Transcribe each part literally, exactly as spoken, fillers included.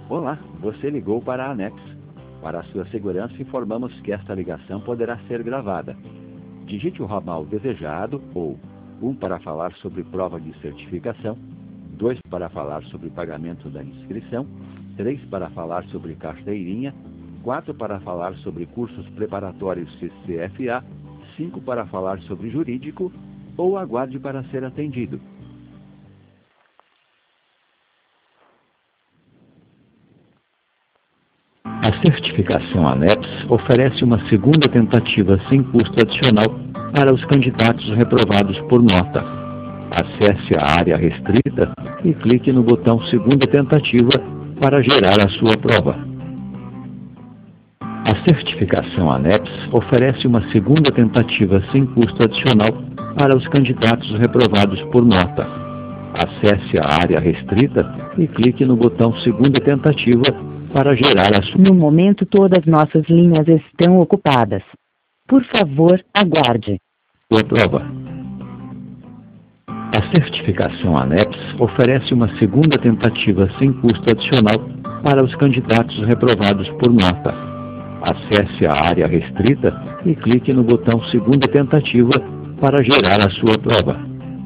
Olá, você ligou para a ANEPS. Para a sua segurança, informamos que esta ligação poderá ser gravada. Digite o ramal desejado ou um para falar sobre prova de certificação, dois para falar sobre pagamento da inscrição, três para falar sobre carteirinha, quatro para falar sobre cursos preparatórios C C F A, cinco para falar sobre jurídico ou aguarde para ser atendido. A certificação ANEPS oferece uma segunda tentativa sem custo adicional para os candidatos reprovados por nota. Acesse a área restrita e clique no botão Segunda Tentativa para gerar a sua prova. A certificação ANEPS oferece uma segunda tentativa sem custo adicional para os candidatos reprovados por nota. Acesse a área restrita e clique no botão Segunda Tentativa para gerar a sua... No momento todas nossas linhas estão ocupadas. Por favor, aguarde. Sua prova. A certificação ANEPS oferece uma segunda tentativa sem custo adicional para os candidatos reprovados por nota. Acesse a área restrita e clique no botão Segunda Tentativa para gerar a sua prova.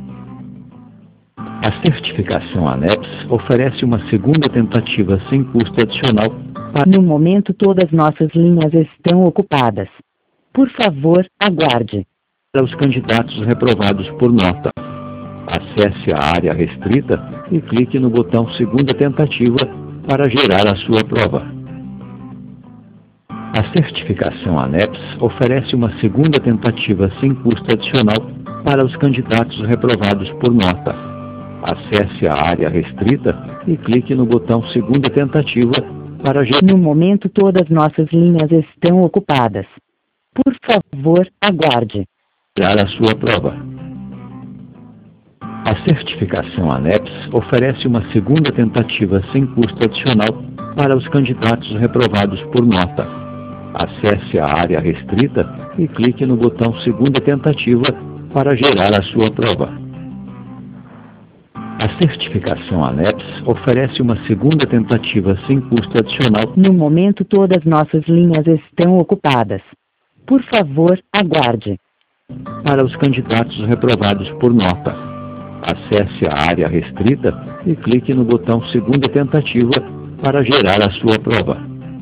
A certificação ANEPS oferece uma segunda tentativa sem custo adicional para... No momento todas nossas linhas estão ocupadas. Por favor, aguarde. Para os candidatos reprovados por nota. Acesse a área restrita e clique no botão Segunda Tentativa para gerar a sua prova. A certificação ANEPS oferece uma segunda tentativa sem custo adicional para os candidatos reprovados por nota. Acesse a área restrita e clique no botão Segunda Tentativa para gerar... No momento todas nossas linhas estão ocupadas. Por favor, aguarde. a sua prova. A certificação ANEPS oferece uma segunda tentativa sem custo adicional para os candidatos reprovados por nota. Acesse a área restrita e clique no botão Segunda Tentativa para gerar a sua prova. A certificação ANEPS oferece uma segunda tentativa sem custo adicional. No momento todas nossas linhas estão ocupadas. Por favor, aguarde. Para os candidatos reprovados por nota. Acesse a área restrita e clique no botão Segunda Tentativa para gerar a sua prova.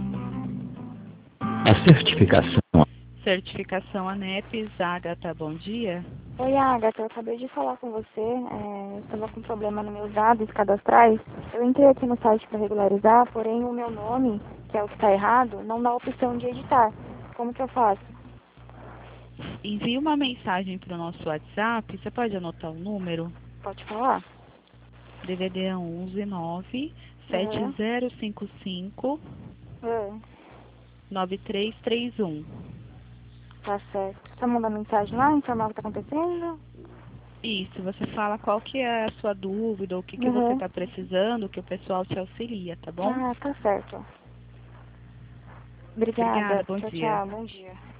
A certificação... Certificação ANEPS, Agatha, bom dia. Oi, Agatha, eu acabei de falar com você, é, eu estava com problema nos meus dados cadastrais. Eu entrei aqui no site para regularizar, porém o meu nome, que é o que está errado, não dá a opção de editar. Como que eu faço? Envie uma mensagem para o nosso WhatsApp, você pode anotar o número? Pode falar? D V D onze nove sete zero cinco cinco É. nove três três um. Tá certo. Você manda mensagem lá, informar o que está acontecendo? Isso, você fala qual que é a sua dúvida, o que, que Uhum. você está precisando, que o pessoal te auxilia, tá bom? Ah, tá certo. Obrigada. Obrigada, bom tchau, dia. tchau, bom dia.